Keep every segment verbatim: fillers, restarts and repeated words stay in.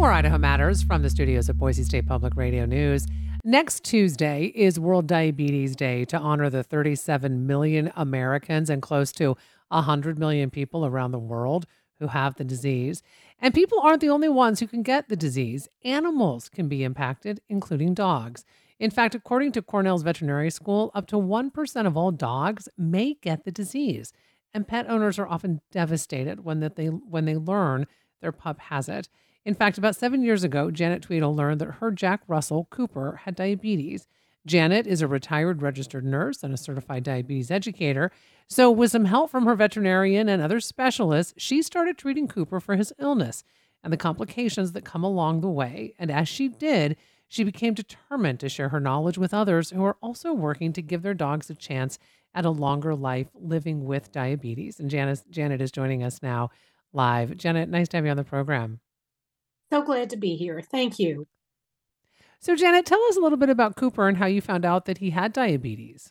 More Idaho Matters from the studios of Boise State Public Radio News. Next Tuesday is World Diabetes Day to honor the thirty-seven million Americans and close to one hundred million people around the world who have the disease. And people aren't the only ones who can get the disease. Animals can be impacted, including dogs. In fact, according to Cornell's Veterinary School, up to one percent of all dogs may get the disease. And pet owners are often devastated when that they when they learn their pup has it. In fact, about seven years ago, Janet Tweedle learned that her Jack Russell Cooper had diabetes. Janet is a retired registered nurse and a certified diabetes educator. So with some help from her veterinarian and other specialists, she started treating Cooper for his illness and the complications that come along the way. And as she did, she became determined to share her knowledge with others who are also working to give their dogs a chance at a longer life living with diabetes. And Janet, Janet is joining us now live. Janet, nice to have you on the program. So glad to be here. Thank you. So, Janet, tell us a little bit about Cooper and how you found out that he had diabetes.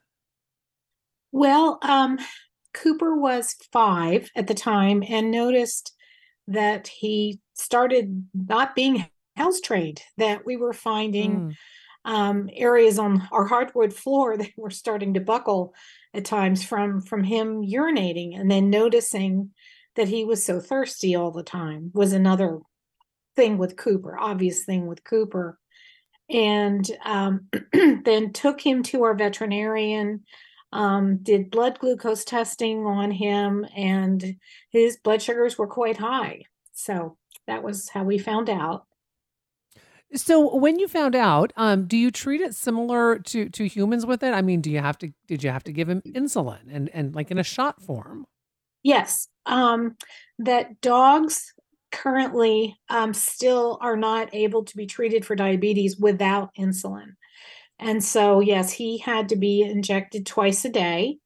Well, um, Cooper was five at the time and noticed that he started not being house trained, that we were finding mm. um, areas on our hardwood floor that were starting to buckle at times from, from him urinating, and then noticing that he was so thirsty all the time was another thing with Cooper, obvious thing with Cooper. And um, then took him to our veterinarian, um, did blood glucose testing on him, and his blood sugars were quite high. So that was how we found out. So when you found out, um, do you treat it similar to, to humans with it? I mean, do you have to, did you have to give him insulin and, and like in a shot form? Yes. Um, that dogs currently um, still are not able to be treated for diabetes without insulin. And so, yes, he had to be injected twice a day.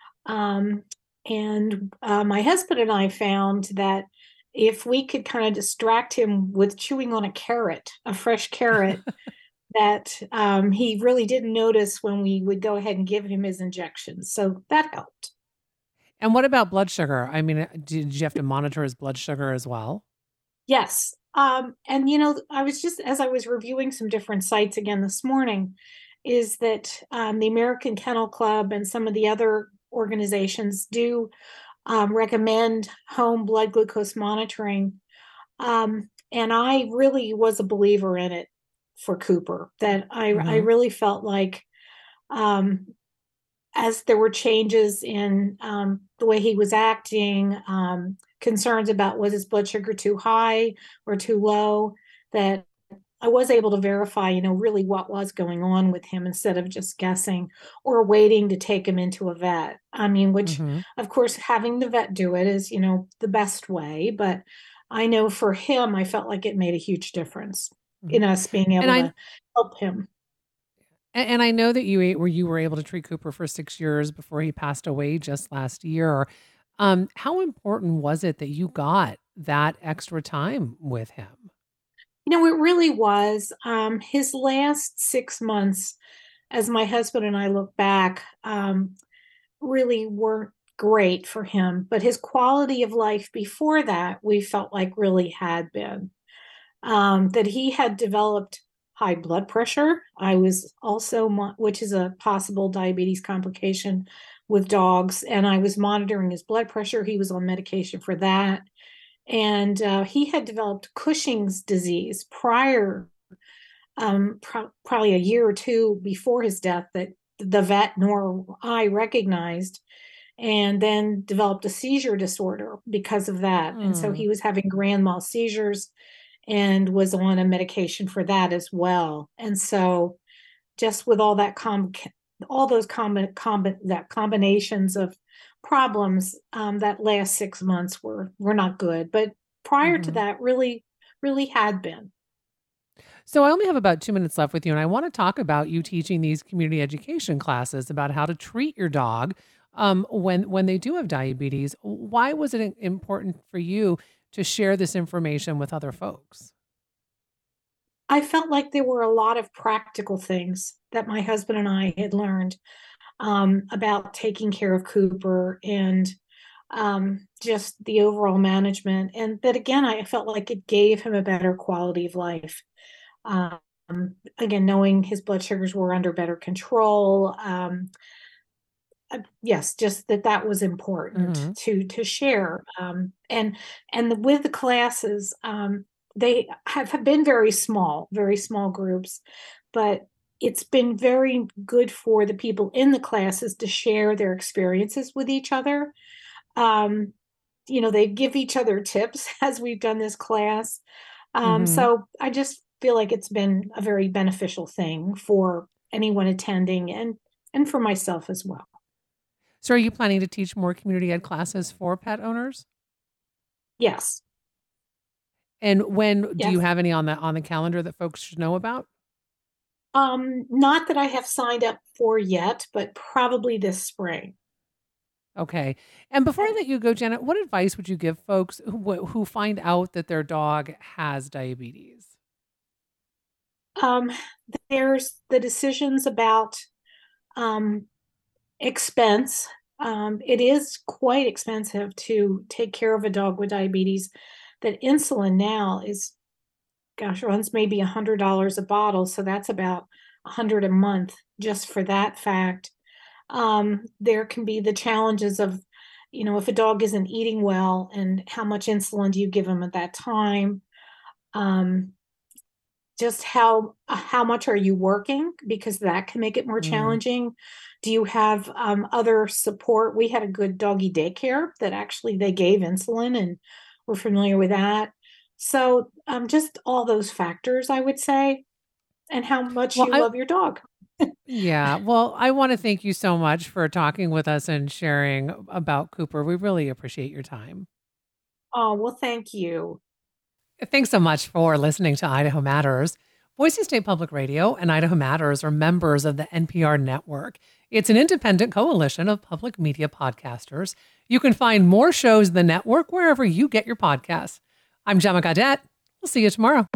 Um, and uh, my husband and I found that if we could kind of distract him with chewing on a carrot, a fresh carrot, that um, he really didn't notice when we would go ahead and give him his injections. So that helped. And what about blood sugar? I mean, did you have to monitor his blood sugar as well? Yes. Um, and, you know, I was just, as I was reviewing some different sites again this morning, is that um, the American Kennel Club and some of the other organizations do um, recommend home blood glucose monitoring. Um, and I really was a believer in it for Cooper, that I, mm-hmm. I really felt like um, as there were changes in um, the way he was acting, um, concerns about was his blood sugar too high or too low, that I was able to verify, you know, really what was going on with him instead of just guessing or waiting to take him into a vet. I mean, which mm-hmm. of course, having the vet do it is, you know, the best way. But I know for him, I felt like it made a huge difference mm-hmm. in us being able I, to help him. And, and I know that you were, you were able to treat Cooper for six years before he passed away just last year. Um, how important was it that you got that extra time with him? You know, it really was. Um, his last six months, as my husband and I look back, um, really weren't great for him. But his quality of life before that, we felt like really had been. Um, that he had developed high blood pressure. I was also, which is a possible diabetes complication with dogs, and I was monitoring his blood pressure. He was on medication for that. And uh, he had developed Cushing's disease prior, um, pro- probably a year or two before his death, that the vet nor I recognized, and then developed a seizure disorder because of that. Mm. And so he was having grand mal seizures and was on a medication for that as well. And so just with all that com- all those com- com- that combinations of problems, um, that last six months were were not good. But prior mm-hmm. to that, really, really had been. So I only have about two minutes left with you, and I want to talk about you teaching these community education classes about how to treat your dog um, when when they do have diabetes. Why was it important for you to share this information with other folks? I felt like there were a lot of practical things that my husband and I had learned um, about taking care of Cooper, and um, just the overall management. And that, again, I felt like it gave him a better quality of life. Um, again, knowing his blood sugars were under better control. Um, uh, yes, just that that was important Mm-hmm. to to share. Um, and and the, with the classes, um, they have, have been very small, very small groups, but it's been very good for the people in the classes to share their experiences with each other. Um, you know, they give each other tips as we've done this class. Um, Mm-hmm. so I just feel like it's been a very beneficial thing for anyone attending and and for myself as well. So are you planning to teach more community ed classes for pet owners? Yes. And when do you Yes. have any on the on the calendar that folks should know about? Um, not that I have signed up for yet, but probably this spring. Okay. And before I let you go, Janet, what advice would you give folks who who find out that their dog has diabetes? Um, there's the decisions about um, expense. Um, it is quite expensive to take care of a dog with diabetes. That insulin now is, gosh, runs maybe a hundred dollars a bottle, so that's about a hundred a month just for that fact. Um, there can be the challenges of, you know, if a dog isn't eating well and how much insulin do you give them at that time? Um, just how how much are you working, because that can make it more Mm. challenging. Do you have um, other support? We had a good doggy daycare that actually they gave insulin, and we're familiar with that. So um, just all those factors, I would say, and how much Well, you I love your dog. yeah, well, I want to thank you so much for talking with us and sharing about Cooper. We really appreciate your time. Oh, well, thank you. Thanks so much for listening to Idaho Matters. Boise State Public Radio and Idaho Matters are members of the N P R network. It's an independent coalition of public media podcasters. You can find more shows in the network wherever you get your podcasts. I'm Gemma Gaudette. We'll see you tomorrow.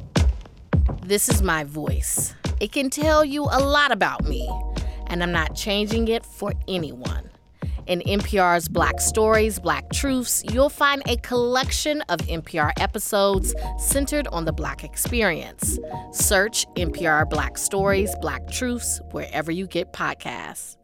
This is my voice. It can tell you a lot about me, and I'm not changing it for anyone. In N P R's Black Stories, Black Truths, you'll find a collection of N P R episodes centered on the Black experience. Search N P R Black Stories, Black Truths wherever you get podcasts.